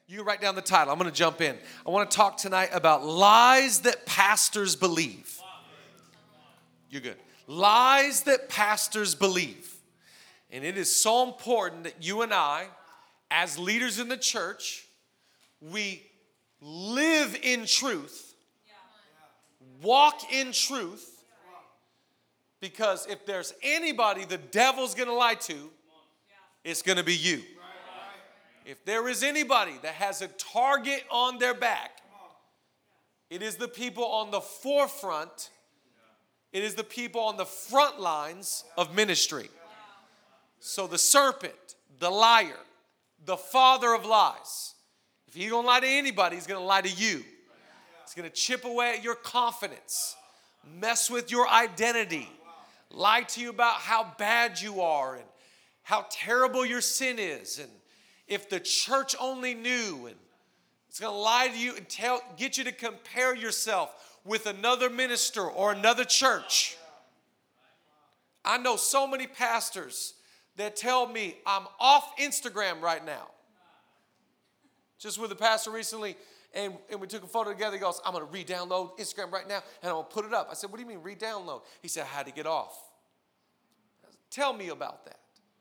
You write down the title. I'm going to jump in. I want to talk tonight about lies that pastors believe. You're good. Lies that pastors believe. And it is so important that you and I, as leaders in the church, we live in truth, walk in truth, because if there's anybody the devil's going to lie to, it's going to be you. If there is anybody that has a target on their back, it is the people on the forefront. It is the people on the front lines of ministry. So the serpent, the liar, the father of lies, if he don't lie to anybody, he's going to lie to you. He's going to chip away at your confidence, mess with your identity, lie to you about how bad you are and how terrible your sin is, and if the church only knew, and it's going to lie to you and get you to compare yourself with another minister or another church. I know so many pastors that tell me I'm off Instagram right now. Just with a pastor recently, and we took a photo together. He goes, I'm going to re-download Instagram right now, and I'm going to put it up. I said, what do you mean re-download? He said, I had to get off. Said, tell me about that.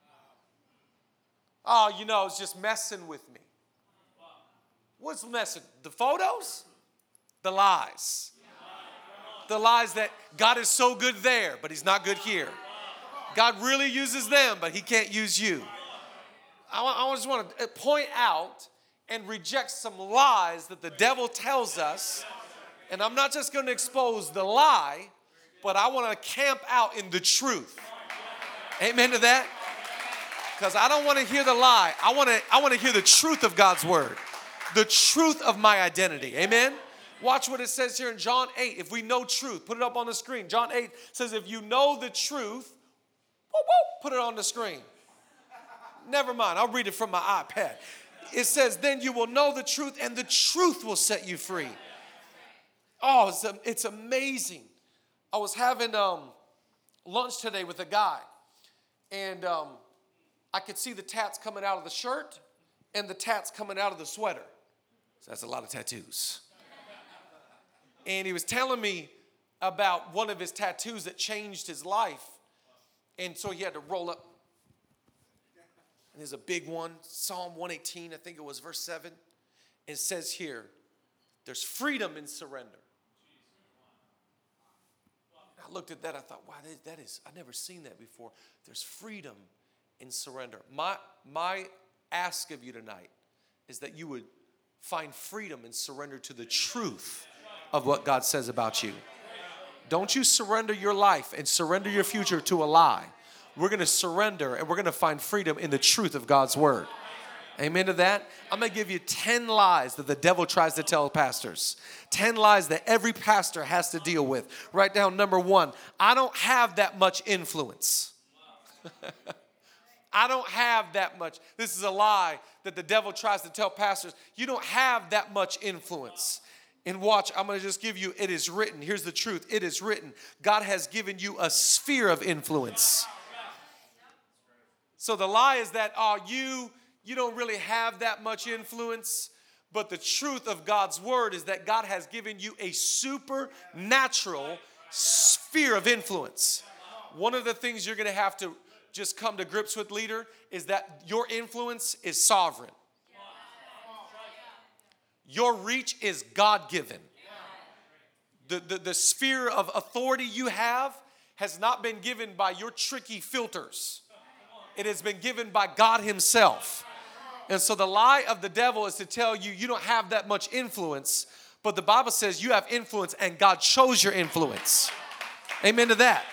Oh, it's just messing with me. What's messing? The photos? The lies. The lies that God is so good there, but he's not good here. God really uses them, but he can't use you. I just want to point out and reject some lies that the devil tells us. And I'm not just going to expose the lie, but I want to camp out in the truth. Amen to that? Because I don't want to hear the lie. I want to hear the truth of God's word. The truth of my identity. Amen? Watch what it says here in John 8. If we know truth, put it up on the screen. John 8 says, if you know the truth, put it on the screen. Never mind. I'll read it from my iPad. It says, then you will know the truth, and the truth will set you free. Oh, it's amazing. I was having lunch today with a guy, and I could see the tats coming out of the shirt and the tats coming out of the sweater. So that's a lot of tattoos. And he was telling me about one of his tattoos that changed his life. And so he had to roll up. And there's a big one, Psalm 118, I think it was verse 7. It says here, there's freedom in surrender. I looked at that, I thought, wow, that is, I've never seen that before. There's freedom in surrender. My ask of you tonight is that you would find freedom and surrender to the truth of what God says about you. Don't you surrender your life and surrender your future to a lie. We're going to surrender and we're going to find freedom in the truth of God's word. Amen to that? I'm going to give you 10 lies that the devil tries to tell pastors. 10 lies that every pastor has to deal with. Write down number 1. I don't have that much influence. I don't have that much. This is a lie that the devil tries to tell pastors. You don't have that much influence. And watch, I'm going to just give you, it is written. Here's the truth. It is written. God has given you a sphere of influence. So the lie is that, you don't really have that much influence. But the truth of God's word is that God has given you a supernatural sphere of influence. One of the things you're going to have to just come to grips with, leader, is that your influence is sovereign. Your reach is God-given. The sphere of authority you have has not been given by your tricky filters. It has been given by God himself. And so the lie of the devil is to tell you you don't have that much influence, but the Bible says you have influence and God chose your influence. Amen to that.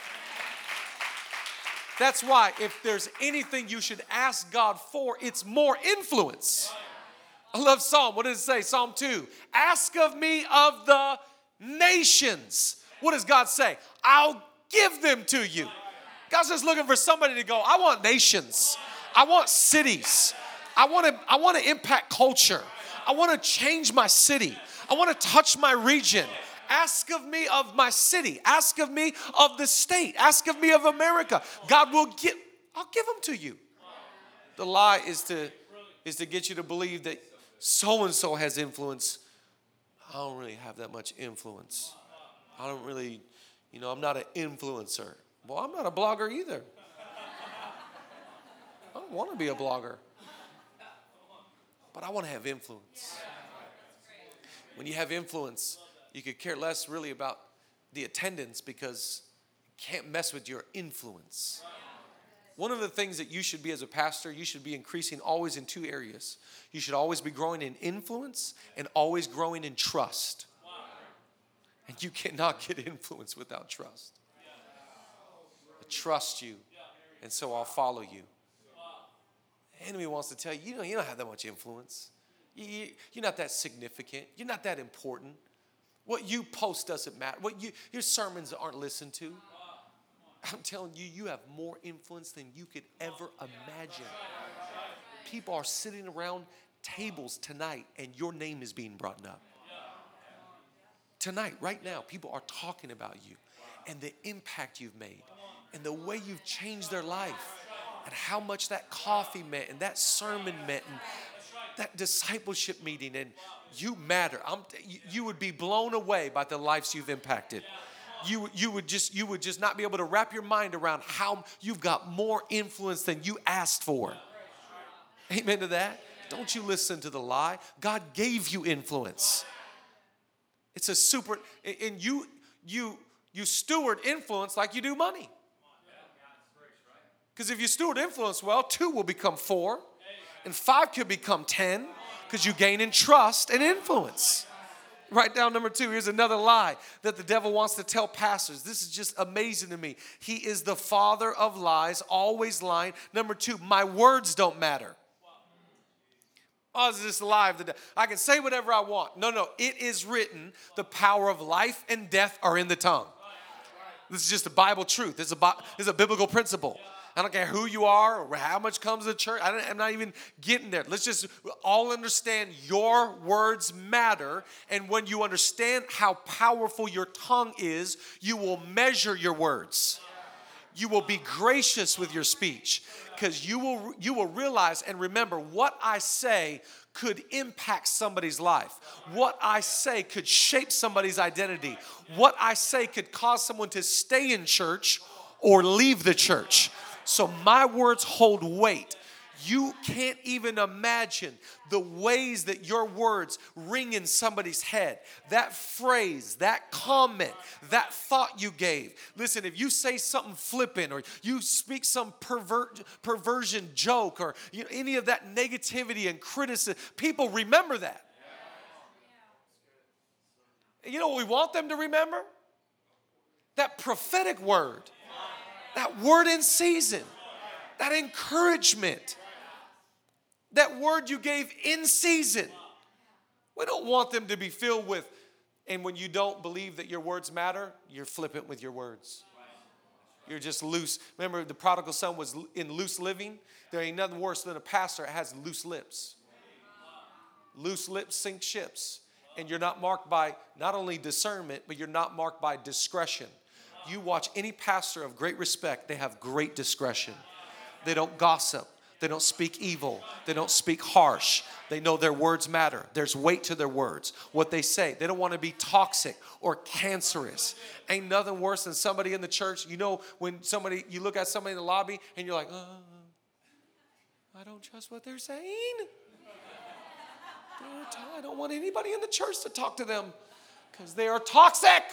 That's why if there's anything you should ask God for, it's more influence. I love Psalm. What does it say? Psalm 2. Ask of me of the nations. What does God say? I'll give them to you. God's just looking for somebody to go, I want nations. I want cities. I want to impact culture. I want to change my city. I want to touch my region. Ask of me of my city. Ask of me of the state. Ask of me of America. God will give. I'll give them to you. The lie is to get you to believe that so-and-so has influence. I don't really have that much influence. I don't really, I'm not an influencer. Well, I'm not a blogger either. I don't want to be a blogger. But I want to have influence. When you have influence, you could care less really about the attendance because you can't mess with your influence. One of the things that you should be as a pastor, you should be increasing always in two areas. You should always be growing in influence and always growing in trust. And you cannot get influence without trust. I trust you, and so I'll follow you. The enemy wants to tell you, you don't have that much influence. You're not that significant. You're not that important. What you post doesn't matter. Your sermons aren't listened to. I'm telling you, you have more influence than you could ever imagine. People are sitting around tables tonight, and your name is being brought up. Tonight, right now, people are talking about you and the impact you've made and the way you've changed their life and how much that coffee meant and that sermon meant and that discipleship meeting, and you matter. You would be blown away by the lives you've impacted. You would just not be able to wrap your mind around how you've got more influence than you asked for. Amen to that? Don't you listen to the lie. God gave you influence. It's a super, and you steward influence like you do money. Because if you steward influence well, 2 will become 4, and 5 could become 10, because you gain in trust and influence. Write down number 2. Here's another lie that the devil wants to tell pastors. This is just amazing to me. He is the father of lies, always lying. Number 2, my words don't matter. Oh, is this a lie of the devil? I can say whatever I want. No. It is written, the power of life and death are in the tongue. This is just a Bible truth. This is a biblical principle. I don't care who you are or how much comes to the church. I'm not even getting there. Let's just all understand your words matter. And when you understand how powerful your tongue is, you will measure your words. You will be gracious with your speech, because you will realize and remember what I say could impact somebody's life. What I say could shape somebody's identity. What I say could cause someone to stay in church or leave the church. So my words hold weight. You can't even imagine the ways that your words ring in somebody's head. That phrase, that comment, that thought you gave. Listen, if you say something flippant or you speak some perversion joke or any of that negativity and criticism, people remember that. You know what we want them to remember? That prophetic word. That word in season, that encouragement, that word you gave in season. We don't want them to be filled with, and when you don't believe that your words matter, you're flippant with your words. You're just loose. Remember, the prodigal son was in loose living. There ain't nothing worse than a pastor that has loose lips. Loose lips sink ships. And you're not marked by not only discernment, but you're not marked by discretion. You watch any pastor of great respect, they have great discretion. They don't gossip. They don't speak evil. They don't speak harsh. They know their words matter. There's weight to their words. What they say. They don't want to be toxic or cancerous. Ain't nothing worse than somebody in the church. When you look at somebody in the lobby and you're like, I don't trust what they're saying. I don't want anybody in the church to talk to them because they are toxic.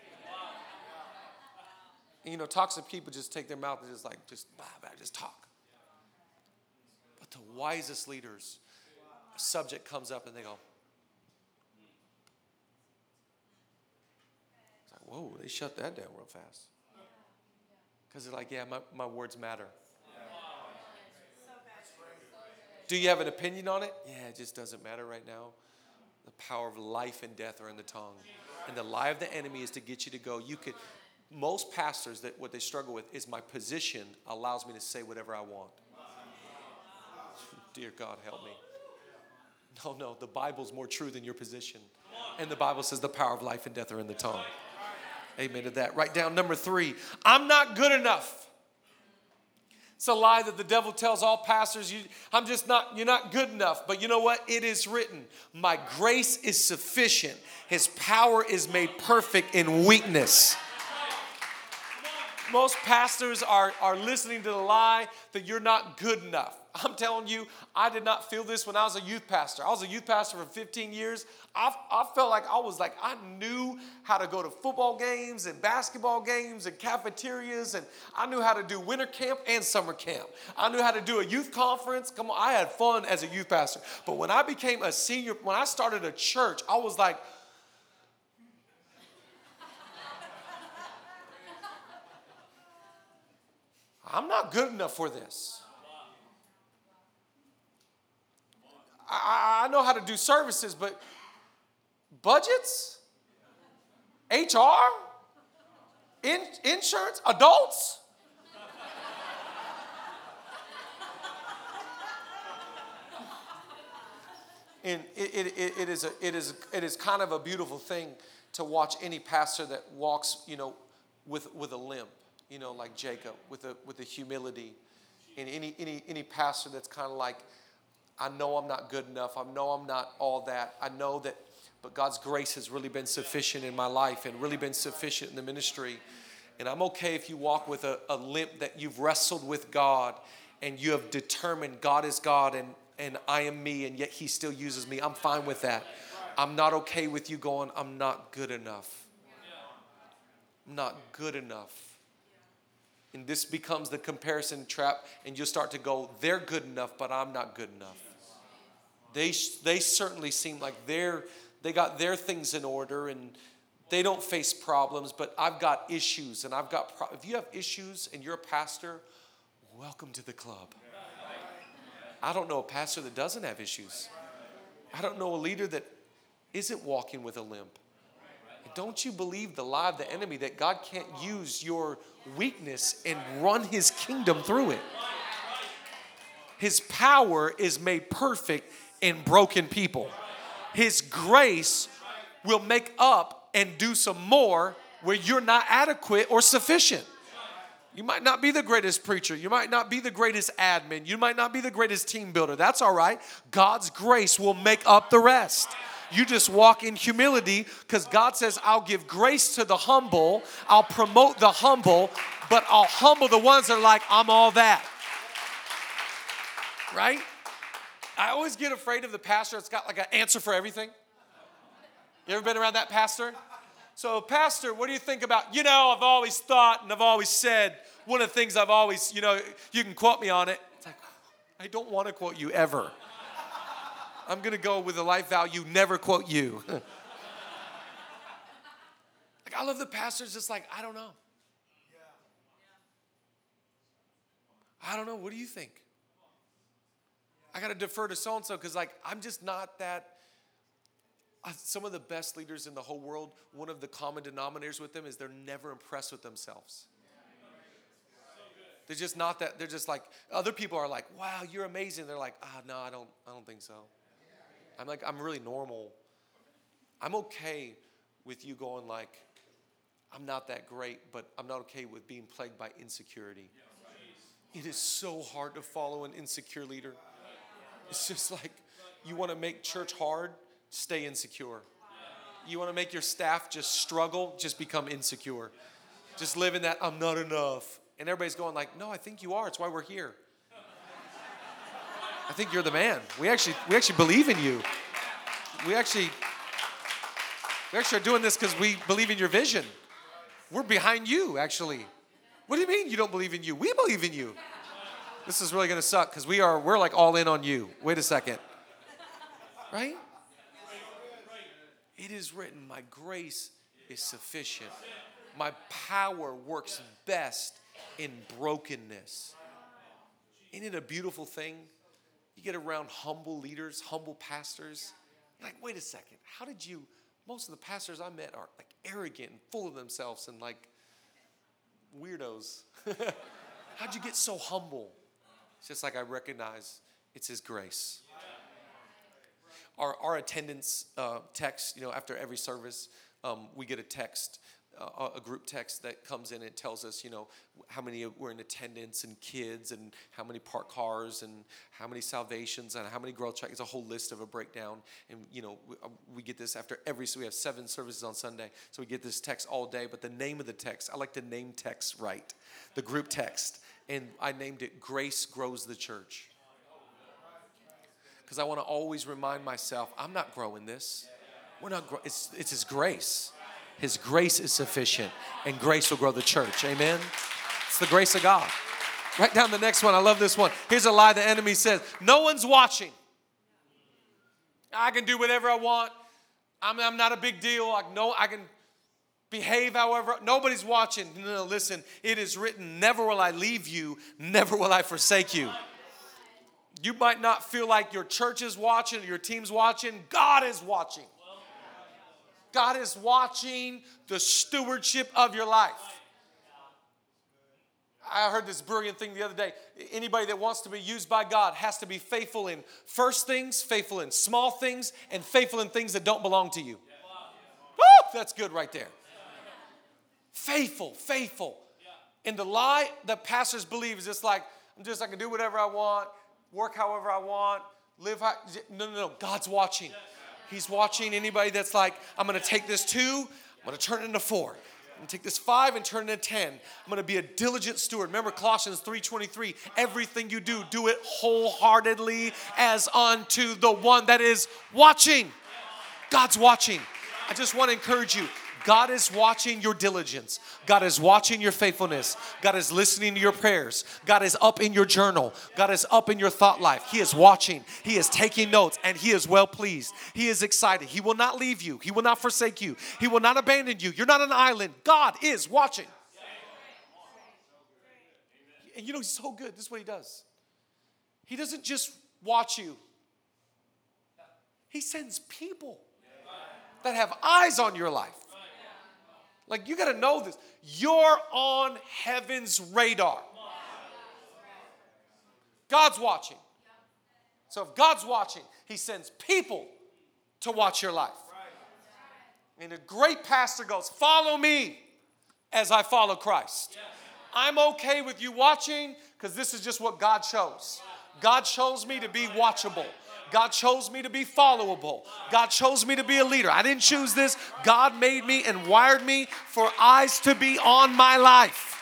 And toxic people just take their mouth and just talk. But the wisest leaders, a subject comes up and they go, it's like, whoa, they shut that down real fast. Because they're like, yeah, my words matter. Do you have an opinion on it? Yeah, it just doesn't matter right now. The power of life and death are in the tongue. And the lie of the enemy is to get you to go. Most pastors, what they struggle with is my position allows me to say whatever I want. Dear God, help me. No, the Bible's more true than your position. And the Bible says the power of life and death are in the tongue. Amen to that. Write down number 3. I'm not good enough. It's a lie that the devil tells all pastors. You're not good enough. But you know what? It is written, my grace is sufficient. His power is made perfect in weakness. Most pastors are listening to the lie that you're not good enough. I'm telling you, I did not feel this when I was a youth pastor. I was a youth pastor for 15 years. I felt like I knew how to go to football games and basketball games and cafeterias, and I knew how to do winter camp and summer camp. I knew how to do a youth conference. Come on, I had fun as a youth pastor. But when I became a senior, when I started a church, I was like, I'm not good enough for this. I know how to do services, but budgets, HR, insurance, adults. And it is kind of a beautiful thing to watch any pastor that walks, with a limp, like Jacob, with a humility, and any pastor that's kind of like, I know I'm not good enough. I know I'm not all that. I know that, but God's grace has really been sufficient in my life and really been sufficient in the ministry. And I'm okay if you walk with a limp that you've wrestled with God and you have determined God is God and I am me, and yet he still uses me. I'm fine with that. I'm not okay with you going, I'm not good enough. I'm not good enough. And this becomes the comparison trap, and you'll start to go, they're good enough, but I'm not good enough. They certainly seem like they got their things in order, and they don't face problems, but I've got issues, and if you have issues and you're a pastor, welcome to the club. I don't know a pastor that doesn't have issues. I don't know a leader that isn't walking with a limp. Don't you believe the lie of the enemy that God can't use your weakness and run his kingdom through it? His power is made perfect in broken people. His grace will make up and do some more where you're not adequate or sufficient. You might not be the greatest preacher. You might not be the greatest admin. You might not be the greatest team builder. That's all right. God's grace will make up the rest. You just walk in humility because God says, I'll give grace to the humble. I'll promote the humble, but I'll humble the ones that are like, I'm all that. Right? I always get afraid of the pastor that's got like an answer for everything. You ever been around that pastor? So, pastor, what do you think about, I've always thought and I've always said, one of the things I've always, you can quote me on it. It's like, I don't want to quote you ever. I'm going to go with a life value, never quote you. I love the pastors just like, I don't know. I don't know. What do you think? I got to defer to so-and-so because I'm just not that. Some of the best leaders in the whole world, one of the common denominators with them is they're never impressed with themselves. They're just not that. They're just like, other people are like, wow, you're amazing. They're like, no, I don't think so. I'm like, I'm really normal. I'm okay with you going like, I'm not that great, but I'm not okay with being plagued by insecurity. It is so hard to follow an insecure leader. It's just like, you want to make church hard, stay insecure. You want to make your staff just struggle, just become insecure. Just live in that, I'm not enough. And everybody's going like, no, I think you are. It's why we're here. I think you're the man. We actually believe in you. We actually are doing this because we believe in your vision. We're behind you, actually. What do you mean you don't believe in you? We believe in you. This is really going to suck because we're like all in on you. Wait a second. Right? It is written, my grace is sufficient. My power works best in brokenness. Isn't it a beautiful thing? You get around humble leaders, humble pastors. You're like, wait a second. Most of the pastors I met are like arrogant and full of themselves and like weirdos. How'd you get so humble? It's just like I recognize it's his grace. Our attendance text, after every service, we get a text a group text that comes in and tells us, how many were in attendance and kids and how many parked cars and how many salvations and how many growth tracks. It's a whole list of a breakdown. And, we get this after so we have 7 services on Sunday. So we get this text all day. But the name of the text, I like to name text right. The group text. And I named it Grace Grows the Church. Because I want to always remind myself, I'm not growing this. We're not. It's His grace. His grace is sufficient, and grace will grow the church. Amen. It's the grace of God. Write down the next one. I love this one. Here's a lie the enemy says: no one's watching. I can do whatever I want. I'm not a big deal. I can behave however. Nobody's watching. No, listen. It is written, never will I leave you. Never will I forsake you. You might not feel like your church is watching or your team's watching. God is watching. God is watching the stewardship of your life. I heard this brilliant thing the other day. Anybody that wants to be used by God has to be faithful in first things, faithful in small things, and faithful in things that don't belong to you. Woo! That's good right there. Faithful. And the lie that pastors believe is just like, I can do whatever I want, work however I want, live how. No. God's watching. He's watching. Anybody that's like, I'm going to take this 2, I'm going to turn it into 4. I'm going to take this 5 and turn it into 10. I'm going to be a diligent steward. Remember Colossians 3:23. Everything you do, do it wholeheartedly as unto the one that is watching. God's watching. I just want to encourage you. God is watching your diligence. God is watching your faithfulness. God is listening to your prayers. God is up in your journal. God is up in your thought life. He is watching. He is taking notes, and He is well pleased. He is excited. He will not leave you. He will not forsake you. He will not abandon you. You're not an island. God is watching. And He's so good. This is what He does. He doesn't just watch you. He sends people that have eyes on your life. Like, you got to know this. You're on heaven's radar. God's watching. So if God's watching, He sends people to watch your life. And a great pastor goes, follow me as I follow Christ. I'm okay with you watching because this is just what God chose. God chose me to be watchable. God chose me to be followable. God chose me to be a leader. I didn't choose this. God made me and wired me for eyes to be on my life.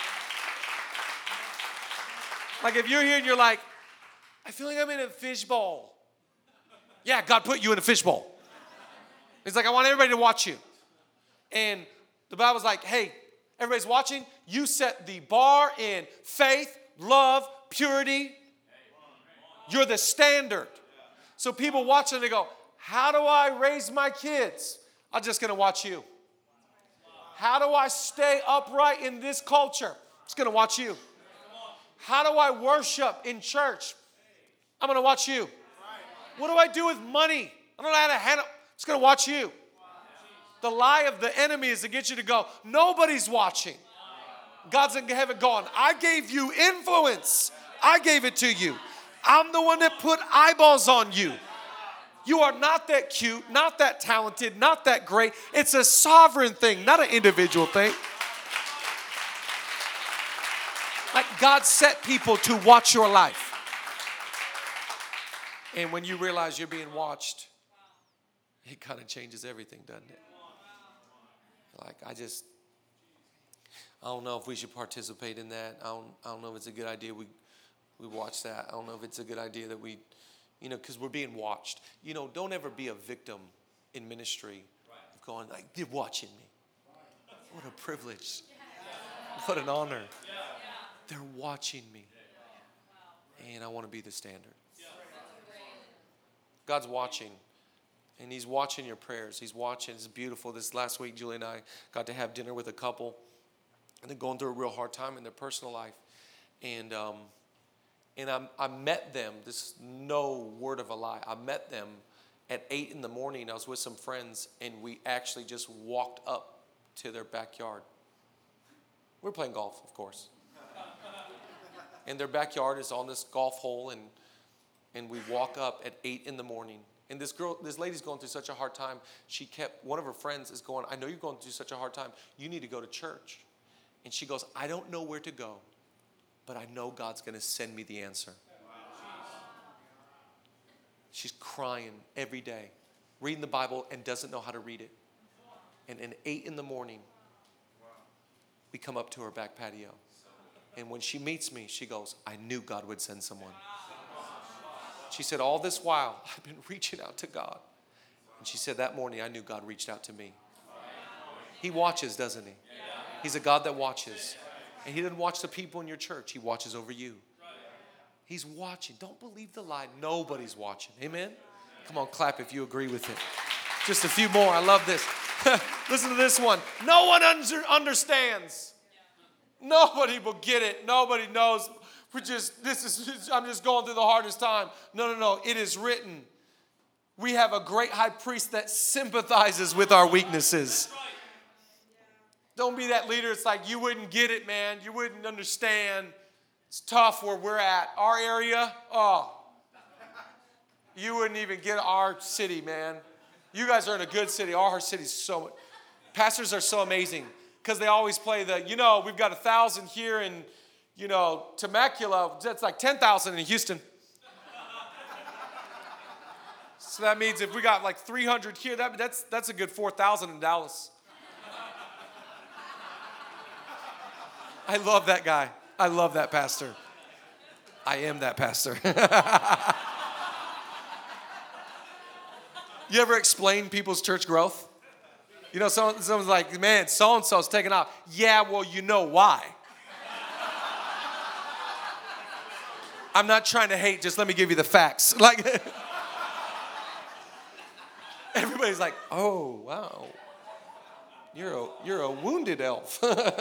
Like if you're here and you're like, I feel like I'm in a fishbowl. Yeah, God put you in a fishbowl. He's like, I want everybody to watch you. And the Bible's like, hey, everybody's watching. You set the bar in faith, love, purity. You're the standard. So people watch and they go, how do I raise my kids? I'm just going to watch you. How do I stay upright in this culture? I'm just going to watch you. How do I worship in church? I'm going to watch you. What do I do with money? I don't know how to handle. I'm just going to watch you. The lie of the enemy is to get you to go, nobody's watching. God's in heaven going, I gave you influence. I gave it to you. I'm the one that put eyeballs on you. You are not that cute, not that talented, not that great. It's a sovereign thing, not an individual thing. Like God set people to watch your life. And when you realize you're being watched, it kind of changes everything, doesn't it? Like I don't know if we should participate in that. I don't know if it's a good idea we watch that. I don't know if it's a good idea that we, because we're being watched. Don't ever be a victim in ministry of going like, they're watching me. What a privilege. What an honor. They're watching me. And I want to be the standard. God's watching. And He's watching your prayers. He's watching. It's beautiful. This last week, Julie and I got to have dinner with a couple. And they're going through a real hard time in their personal life. And I met them, this is no word of a lie, I met them at 8 in the morning. I was with some friends, and we actually just walked up to their backyard. We were playing golf, of course. And their backyard is on this golf hole, and we walk up at 8 in the morning, And this lady's going through such a hard time. One of her friends is going, I know you're going through such a hard time. You need to go to church. And she goes, I don't know where to go, but I know God's going to send me the answer. She's crying every day, reading the Bible and doesn't know how to read it. And at 8 in the morning, we come up to her back patio. And when she meets me, she goes, I knew God would send someone. She said, all this while, I've been reaching out to God. And she said, that morning, I knew God reached out to me. He watches, doesn't he? He's a God that watches. And he doesn't watch the people in your church. He watches over you. He's watching. Don't believe the lie. Nobody's watching. Amen? Come on, clap if you agree with it. Just a few more. I love this. Listen to this one. No one understands. Nobody will get it. Nobody knows. I'm just going through the hardest time. No. It is written. We have a great high priest that sympathizes with our weaknesses. Don't be that leader. It's like, you wouldn't get it, man. You wouldn't understand. It's tough where we're at. Our area, you wouldn't even get our city, man. You guys are in a good city. Our city's so, pastors are so amazing because they always play we've got 1,000 here in, Temecula. That's like 10,000 in Houston. So that means if we got like 300 here, that's a good 4,000 in Dallas. I love that guy. I love that pastor. I am that pastor. You ever explain people's church growth? Someone's like, man, so-and-so's taking off. Yeah, well, you know why. I'm not trying to hate, just let me give you the facts. Like, everybody's like, oh, wow. You're a wounded elf.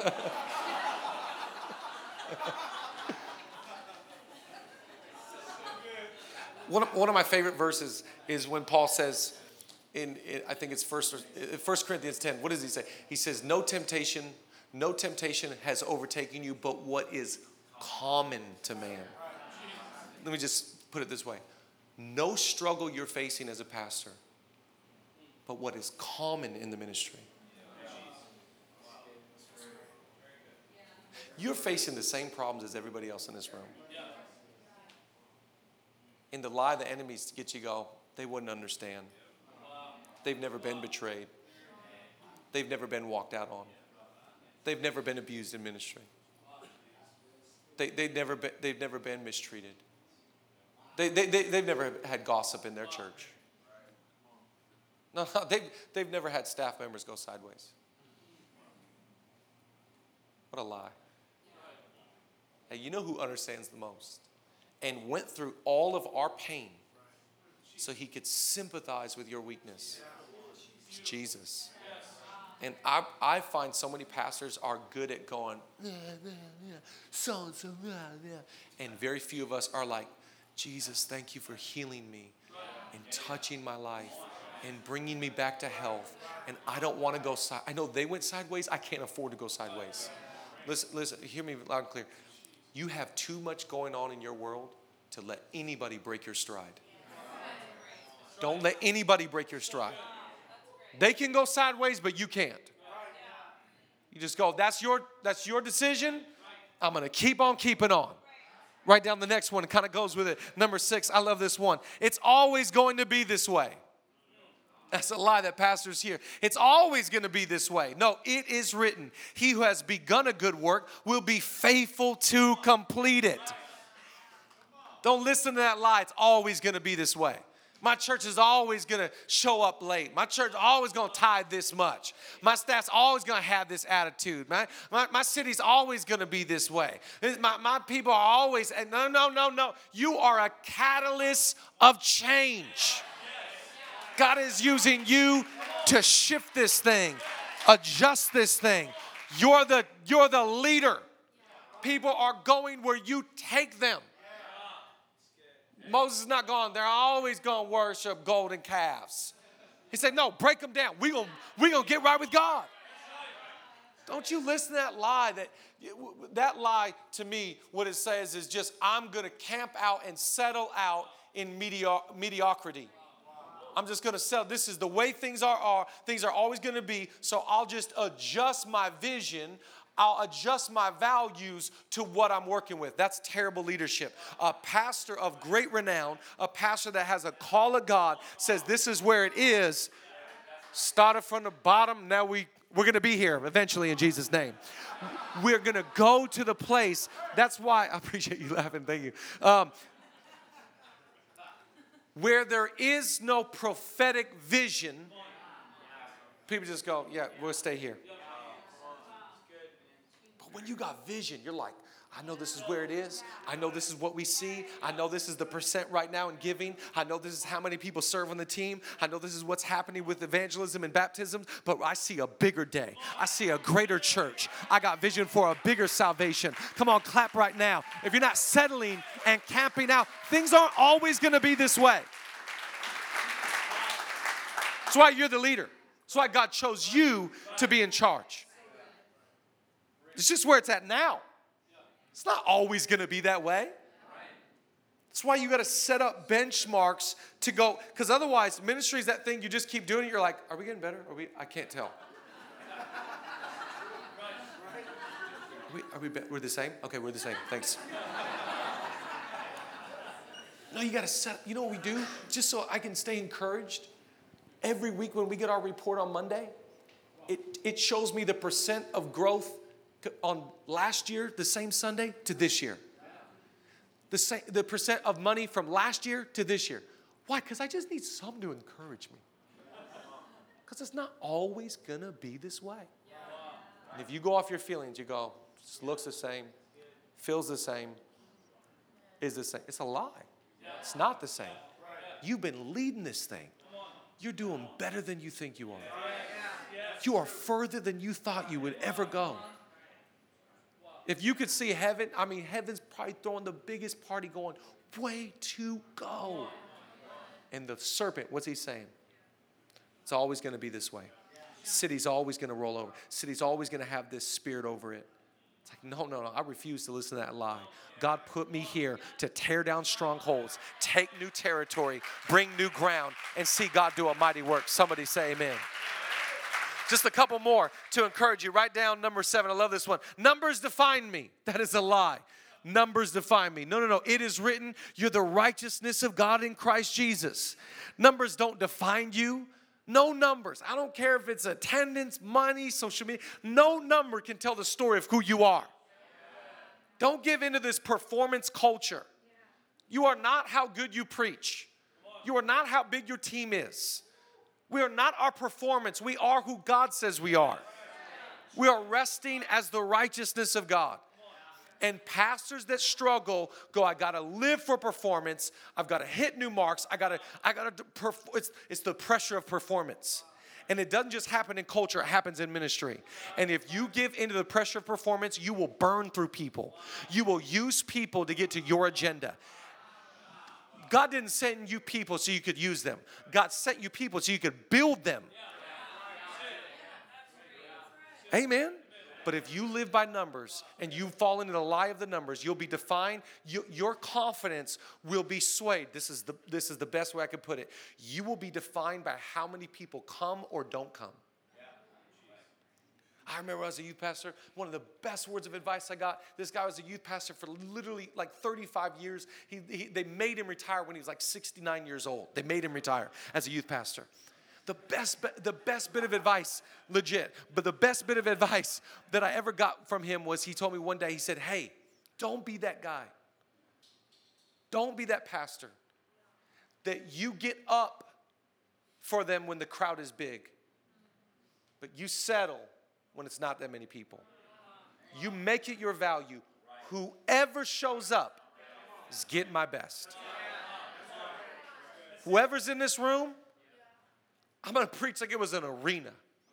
One of my favorite verses is when Paul says, I think it's 1 Corinthians 10. What does he say? He says, no temptation has overtaken you, but what is common to man. Let me just put it this way. No struggle you're facing as a pastor, but what is common in the ministry. You're facing the same problems as everybody else in this room. And the lie the enemies to get you go, they wouldn't understand. They've never been betrayed. They've never been walked out on. They've never been abused in ministry. They've never been mistreated. They've never had gossip in their church. No, they've never had staff members go sideways. What a lie. Hey, you know who understands the most and went through all of our pain so he could sympathize with your weakness? It's Jesus. And I find so many pastors are good at going, so-and-so, and very few of us are like, Jesus, thank you for healing me and touching my life and bringing me back to health. And I don't want to go I know they went sideways. I can't afford to go sideways. Listen, hear me loud and clear. You have too much going on in your world to let anybody break your stride. Don't let anybody break your stride. They can go sideways, but you can't. You just go, that's your decision. I'm going to keep on keeping on. Write down the next one. It kind of goes with it. Number 6, I love this one. It's always going to be this way. That's a lie that pastors hear. It's always going to be this way. No, it is written. He who has begun a good work will be faithful to complete it. Don't listen to that lie. It's always going to be this way. My church is always going to show up late. My church is always going to tithe this much. My staff's always going to have this attitude. My city's always going to be this way. My people are always, no. You are a catalyst of change. God is using you to shift this thing, adjust this thing. You're the leader. People are going where you take them. Moses is not going, they're always going to worship golden calves. He said, no, break them down. We're gonna get right with God. Don't you listen to that lie. That lie, to me, what it says is just, I'm going to camp out and settle out in mediocrity. I'm just going to sell. This is the way things are. Things are always going to be. So I'll just adjust my vision. I'll adjust my values to what I'm working with. That's terrible leadership. A pastor of great renown, a pastor that has a call of God, says this is where it is. Started from the bottom. Now we're going to be here eventually in Jesus' name. We're going to go to the place. That's why I appreciate you laughing. Thank you. Where there is no prophetic vision, people just go, yeah, we'll stay here. But when you got vision, you're like, I know this is where it is. I know this is what we see. I know this is the percent right now in giving. I know this is how many people serve on the team. I know this is what's happening with evangelism and baptisms. But I see a bigger day. I see a greater church. I got vision for a bigger salvation. Come on, clap right now. If you're not settling and camping out, things aren't always going to be this way. That's why you're the leader. That's why God chose you to be in charge. It's just where it's at now. It's not always going to be that way. That's why you got to set up benchmarks to go, because otherwise ministry is that thing you just keep doing it. You're like, are we getting better? I can't tell. We're the same? Okay, we're the same. Thanks. No, you got to set, you know what we do? Just so I can stay encouraged. Every week when we get our report on Monday, it shows me the percent of growth on last year, the same Sunday, to this year. The percent of money from last year to this year. Why? Because I just need something to encourage me. Because it's not always going to be this way. And if you go off your feelings, you go, it looks the same, feels the same, is the same. It's a lie. It's not the same. You've been leading this thing. You're doing better than you think you are. You are further than you thought you would ever go. If you could see heaven, I mean, heaven's probably throwing the biggest party going, way to go. And the serpent, what's he saying? It's always going to be this way. City's always going to roll over. City's always going to have this spirit over it. It's like, no, I refuse to listen to that lie. God put me here to tear down strongholds, take new territory, bring new ground, and see God do a mighty work. Somebody say amen. Just a couple more to encourage you. Write down number 7. I love this one. Numbers define me. That is a lie. Numbers define me. No. It is written, you're the righteousness of God in Christ Jesus. Numbers don't define you. No numbers. I don't care if it's attendance, money, social media. No number can tell the story of who you are. Don't give into this performance culture. You are not how good you preach. You are not how big your team is. We are not our performance. We are who God says we are. We are resting as the righteousness of God. And pastors that struggle go, I got to live for performance. I've got to hit new marks. It's the pressure of performance. And it doesn't just happen in culture, it happens in ministry. And if you give into the pressure of performance, you will burn through people. You will use people to get to your agenda. God didn't send you people so you could use them. God sent you people so you could build them. Amen? But if you live by numbers and you fall into the lie of the numbers, you'll be defined. Your confidence will be swayed. This is the best way I could put it. You will be defined by how many people come or don't come. I remember as a youth pastor, one of the best words of advice I got, this guy was a youth pastor for literally like 35 years. They made him retire when he was like 69 years old. They made him retire as a youth pastor. The best bit of advice, legit, but the best bit of advice that I ever got from him was he told me one day, he said, hey, don't be that guy. Don't be that pastor that you get up for them when the crowd is big, but you settle when it's not that many people. You make it your value. Whoever shows up is getting my best. Whoever's in this room, I'm going to preach like it was an arena.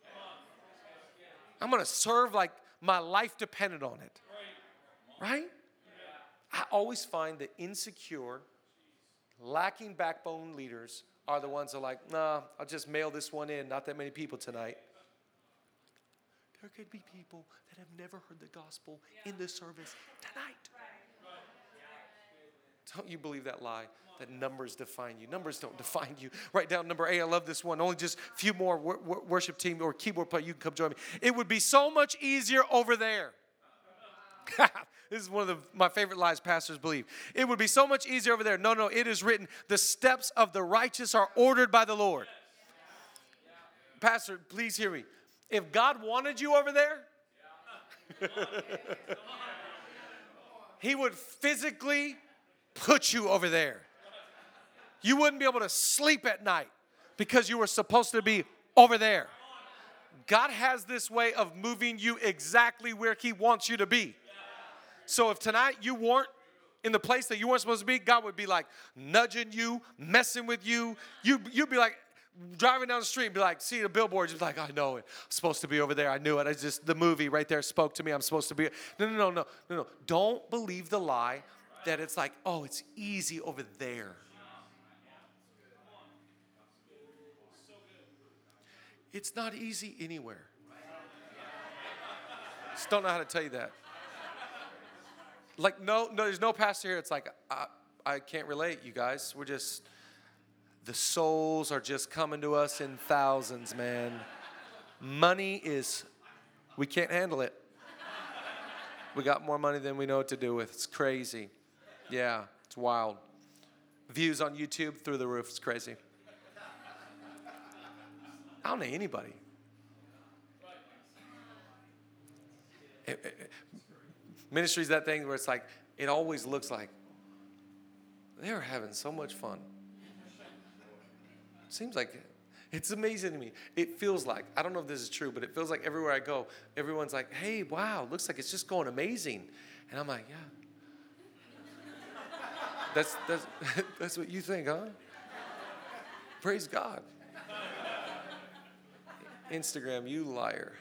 I'm going to serve like my life depended on it. Right? I always find that insecure, lacking backbone leaders are the ones that are like, nah, I'll just mail this one in. Not that many people tonight. There could be people that have never heard the gospel in the service tonight. Don't you believe that lie? That numbers define you. Numbers don't define you. Write down number 8. I love this one. Only just a few more worship team or keyboard player. You can come join me. It would be so much easier over there. This is one of my favorite lies pastors believe. It would be so much easier over there. No, it is written, the steps of the righteous are ordered by the Lord. Pastor, please hear me. If God wanted you over there, He would physically put you over there. You wouldn't be able to sleep at night because you were supposed to be over there. God has this way of moving you exactly where He wants you to be. So if tonight you weren't in the place that you weren't supposed to be, God would be like nudging you, messing with you. You'd be like driving down the street and be like, see the billboard, just like, I know it. I'm supposed to be over there. I knew it. The movie right there spoke to me. I'm supposed to be. No. Don't believe the lie that it's like, oh, it's easy over there. It's not easy anywhere. Just don't know how to tell you that. Like, no, there's no pastor here. It's like, I can't relate, you guys. The souls are just coming to us in thousands, man. Money we can't handle it. We got more money than we know what to do with. It's crazy. Yeah, it's wild. Views on YouTube through the roof. It's crazy. I don't know anybody. Ministry is that thing where it's like, it always looks like they're having so much fun. Seems like it's amazing to me. It feels like, I don't know if this is true, but it feels like everywhere I go, everyone's like, hey, wow, looks like it's just going amazing. And I'm like, yeah. That's what you think, huh? Praise God. Instagram, you liar.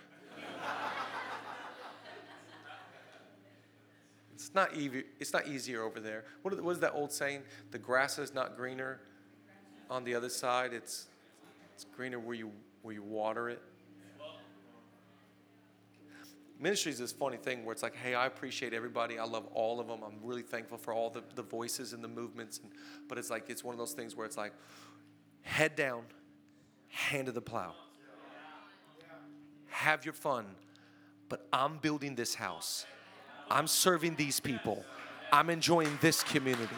It's not easier over there. What is that old saying? The grass is not greener on the other side. It's greener where you water it. Ministry is this funny thing where it's like, hey, I appreciate everybody. I love all of them. I'm really thankful for all the voices and the movements. But it's like, it's one of those things where it's like, head down, hand to the plow. Have your fun, but I'm building this house. I'm serving these people. I'm enjoying this community.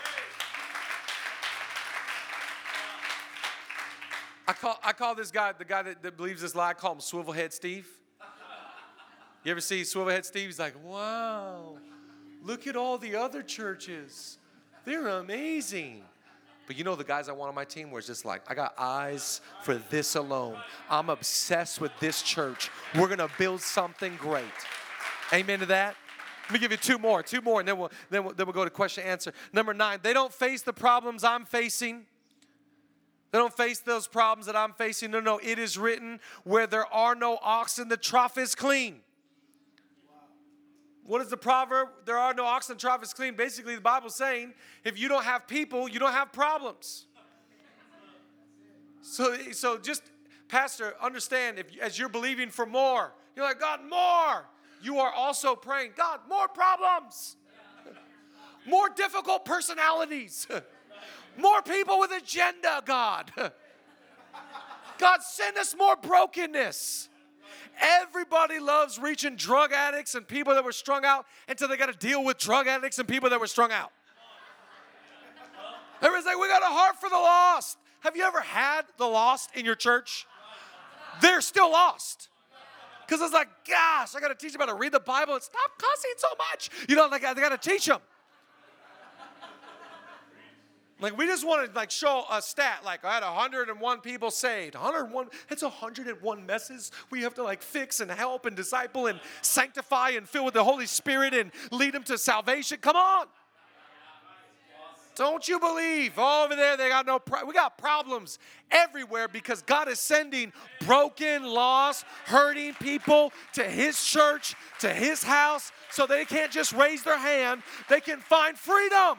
I call this guy, the guy that believes this lie, I call him Swivelhead Steve. You ever see Swivelhead Steve? He's like, wow, look at all the other churches. They're amazing. But you know the guys I want on my team where it's just like, I got eyes for this alone. I'm obsessed with this church. We're going to build something great. Amen to that? Let me give you two more, and then we'll go to question and answer. Number 9, they don't face the problems I'm facing. They don't face those problems that I'm facing. No, it is written, where there are no oxen, the trough is clean. What is the proverb? There are no oxen, the trough is clean. Basically, the Bible's saying, if you don't have people, you don't have problems. So just, Pastor, understand, as you're believing for more, you're like, God, more. You are also praying, God, more problems. More difficult personalities. More people with agenda, God. God, send us more brokenness. Everybody loves reaching drug addicts and people that were strung out until they got to deal with drug addicts and people that were strung out. Everybody's like, we got a heart for the lost. Have you ever had the lost in your church? They're still lost. Because it's like, gosh, I got to teach them how to read the Bible and stop cussing so much. You know, like, I got to teach them. Like, we just want to, like, show a stat, like, I had 101 people saved. 101, it's 101 messes we have to, like, fix and help and disciple and sanctify and fill with the Holy Spirit and lead them to salvation. Come on. Don't you believe? Over there, they got we got problems everywhere because God is sending broken, lost, hurting people to His church, to His house, so they can't just raise their hand. They can find freedom.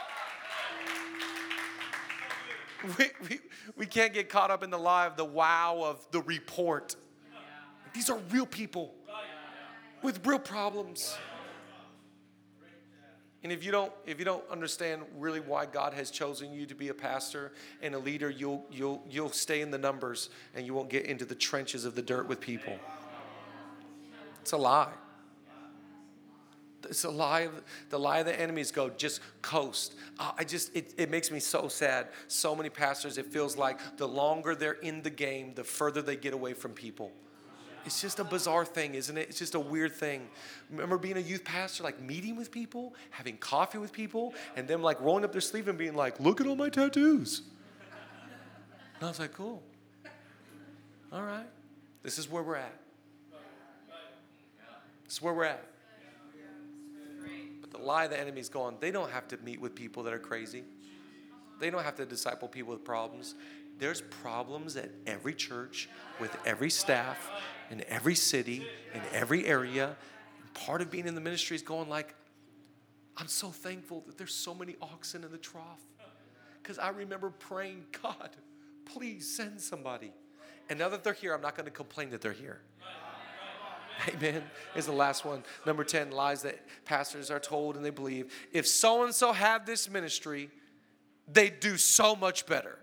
We can't get caught up in the lie of the wow of the report. These are real people with real problems. And if you don't understand really why God has chosen you to be a pastor and a leader, you'll stay in the numbers and you won't get into the trenches of the dirt with people. It's a lie. It's a lie. The lie of the enemies go, just coast. It makes me so sad. So many pastors, it feels like the longer they're in the game, the further they get away from people. It's just a bizarre thing, isn't it? It's just a weird thing. Remember being a youth pastor, like meeting with people, having coffee with people, and them like rolling up their sleeve and being like, look at all my tattoos. And I was like, cool. All right. This is where we're at. This is where we're at. But the lie of the enemy is going, they don't have to meet with people that are crazy. They don't have to disciple people with problems. There's problems at every church, with every staff, in every city, in every area. And part of being in the ministry is going like, I'm so thankful that there's so many oxen in the trough. Because I remember praying, God, please send somebody. And now that they're here, I'm not going to complain that they're here. Amen. Here's the last one. Number 10, lies that pastors are told and they believe. If so-and-so have this ministry, they do so much better.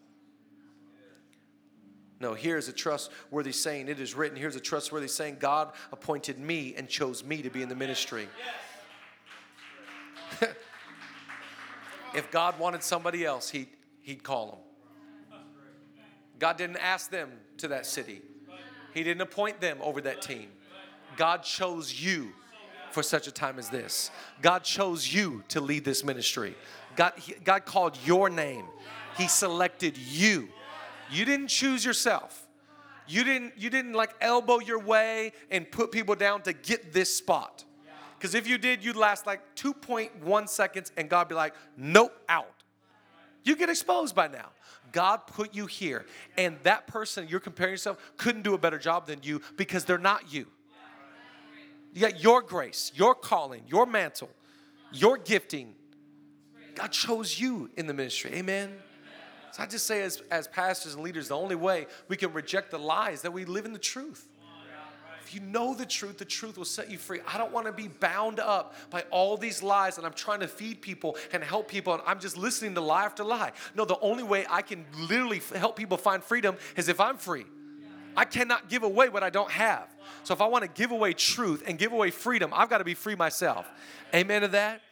No, here's a trustworthy saying. It is written. Here's a trustworthy saying. God appointed me and chose me to be in the ministry. If God wanted somebody else, he'd call them. God didn't ask them to that city. He didn't appoint them over that team. God chose you for such a time as this. God chose you to lead this ministry. God called your name. He selected you. You didn't choose yourself. You didn't like elbow your way and put people down to get this spot. Because if you did, you'd last like 2.1 seconds and God be like, nope, out. You get exposed by now. God put you here. And that person you're comparing yourself couldn't do a better job than you because they're not you. You got your grace, your calling, your mantle, your gifting. God chose you in the ministry. Amen. So I just say as pastors and leaders, the only way we can reject the lies is that we live in the truth. If you know the truth will set you free. I don't want to be bound up by all these lies and I'm trying to feed people and help people and I'm just listening to lie after lie. No, the only way I can literally help people find freedom is if I'm free. I cannot give away what I don't have. So if I want to give away truth and give away freedom, I've got to be free myself. Amen to that?